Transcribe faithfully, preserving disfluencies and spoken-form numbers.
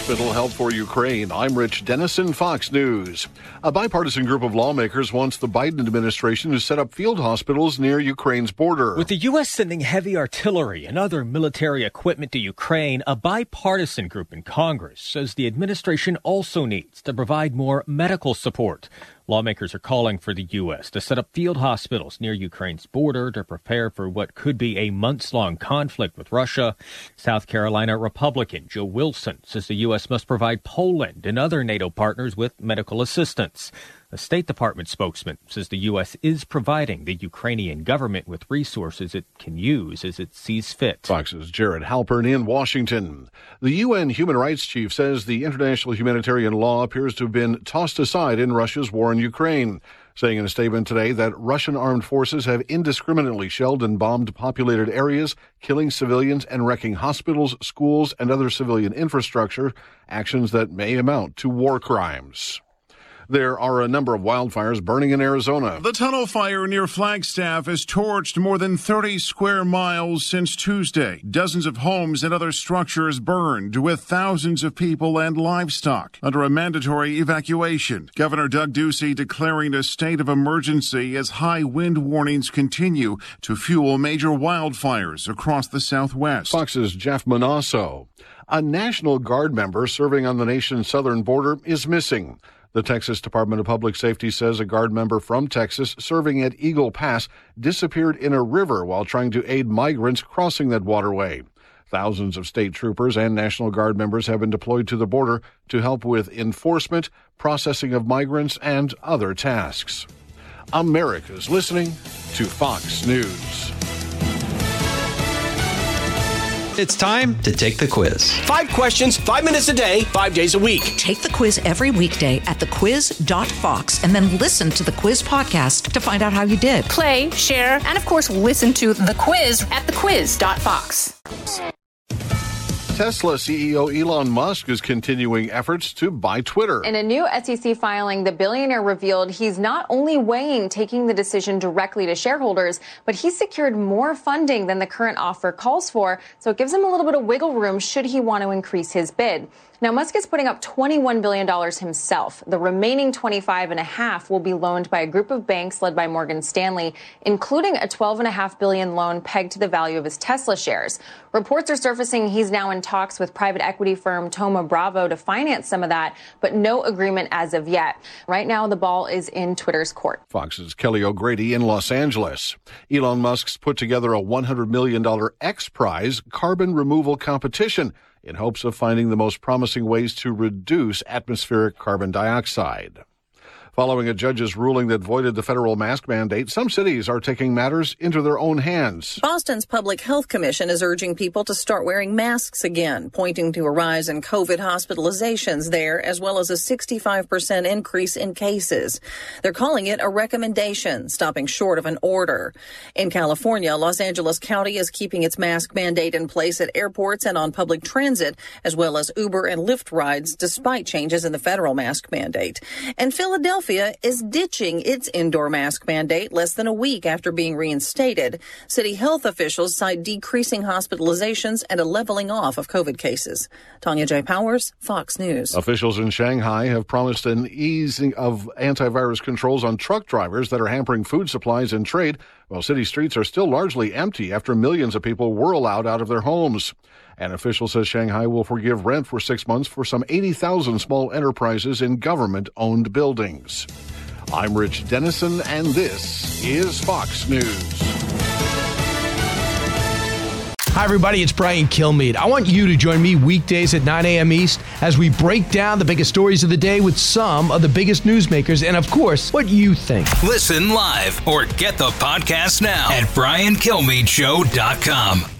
hospital help for Ukraine. I'm Rich Dennison, Fox News. A bipartisan group of lawmakers wants the Biden administration to set up field hospitals near Ukraine's border. With the U S sending heavy artillery and other military equipment to Ukraine, a bipartisan group in Congress says the administration also needs to provide more medical support. Lawmakers are calling for the U S to set up field hospitals near Ukraine's border to prepare for what could be a months-long conflict with Russia. South Carolina Republican Joe Wilson says the U S must provide Poland and other NATO partners with medical assistance. A State Department spokesman says the U S is providing the Ukrainian government with resources it can use as it sees fit. Fox's Jared Halpern in Washington. The U N human rights chief says the international humanitarian law appears to have been tossed aside in Russia's war in Ukraine, saying in a statement today that Russian armed forces have indiscriminately shelled and bombed populated areas, killing civilians and wrecking hospitals, schools, and other civilian infrastructure, actions that may amount to war crimes. There are a number of wildfires burning in Arizona. The tunnel fire near Flagstaff has torched more than thirty square miles since Tuesday. Dozens of homes and other structures burned, with thousands of people and livestock under a mandatory evacuation. Governor Doug Ducey declaring a state of emergency as high wind warnings continue to fuel major wildfires across the Southwest. Fox's Jeff Manasso. A National Guard member serving on the nation's southern border is missing. The Texas Department of Public Safety says a Guard member from Texas serving at Eagle Pass disappeared in a river while trying to aid migrants crossing that waterway. Thousands of state troopers and National Guard members have been deployed to the border to help with enforcement, processing of migrants, and other tasks. America's listening to Fox News. It's time to take the quiz. Five questions, five minutes a day, five days a week. Take the quiz every weekday at the quiz dot fox and then listen to the quiz podcast to find out how you did. Play, share, and of course, listen to the quiz at the quiz dot fox. Tesla C E O Elon Musk is continuing efforts to buy Twitter. In a new S E C filing, the billionaire revealed he's not only weighing taking the decision directly to shareholders, but he's secured more funding than the current offer calls for, so it gives him a little bit of wiggle room should he want to increase his bid. Now, Musk is putting up twenty-one billion dollars himself. The remaining twenty-five and a half will be loaned by a group of banks led by Morgan Stanley, including a twelve and a half billion loan pegged to the value of his Tesla shares. Reports are surfacing he's now in talks with private equity firm Thoma Bravo to finance some of that, but no agreement as of yet. Right now, the ball is in Twitter's court. Fox's Kelly O'Grady in Los Angeles. Elon Musk's put together a one hundred million dollars X Prize carbon removal competition in hopes of finding the most promising ways to reduce atmospheric carbon dioxide. Following a judge's ruling that voided the federal mask mandate, some cities are taking matters into their own hands. Boston's Public Health Commission is urging people to start wearing masks again, pointing to a rise in COVID hospitalizations there, as well as a sixty-five percent increase in cases. They're calling it a recommendation, stopping short of an order. In California, Los Angeles County is keeping its mask mandate in place at airports and on public transit, as well as Uber and Lyft rides, despite changes in the federal mask mandate. And Philadelphia is ditching its indoor mask mandate less than a week after being reinstated. City health officials cite decreasing hospitalizations and a leveling off of COVID cases. Tanya J. Powers, Fox News. Officials in Shanghai have promised an easing of antivirus controls on truck drivers that are hampering food supplies and trade, while city streets are still largely empty after millions of people were allowed out of their homes. An official says Shanghai will forgive rent for six months for some eighty thousand small enterprises in government-owned buildings. I'm Rich Dennison, and this is Fox News. Hi, everybody. It's Brian Kilmeade. I want you to join me weekdays at nine a.m. East as we break down the biggest stories of the day with some of the biggest newsmakers and, of course, what you think. Listen live or get the podcast now at brian kilmeade show dot com.